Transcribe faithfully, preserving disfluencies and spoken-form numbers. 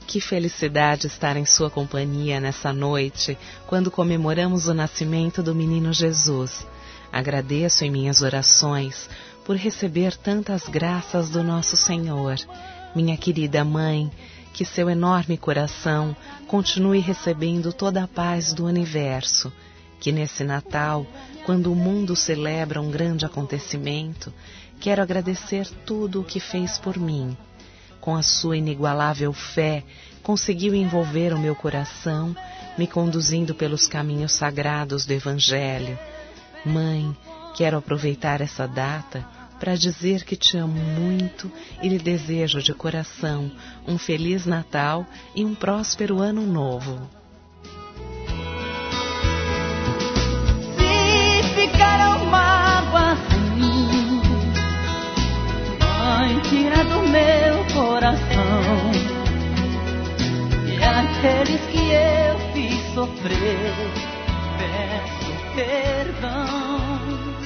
Que felicidade estar em sua companhia nessa noite, quando comemoramos o nascimento do menino Jesus. Agradeço em minhas orações por receber tantas graças do nosso Senhor. Minha querida mãe, que seu enorme coração continue recebendo toda a paz do universo. Que nesse Natal, quando o mundo celebra um grande acontecimento, quero agradecer tudo o que fez por mim. Com a sua inigualável fé, conseguiu envolver o meu coração, me conduzindo pelos caminhos sagrados do Evangelho. Mãe, quero aproveitar essa data para dizer que te amo muito e lhe desejo de coração um Feliz Natal e um próspero Ano Novo. Se ficaram mágoas em mim, Mãe, tira do meu coração, e aqueles que eu fiz sofrer, peço perdão.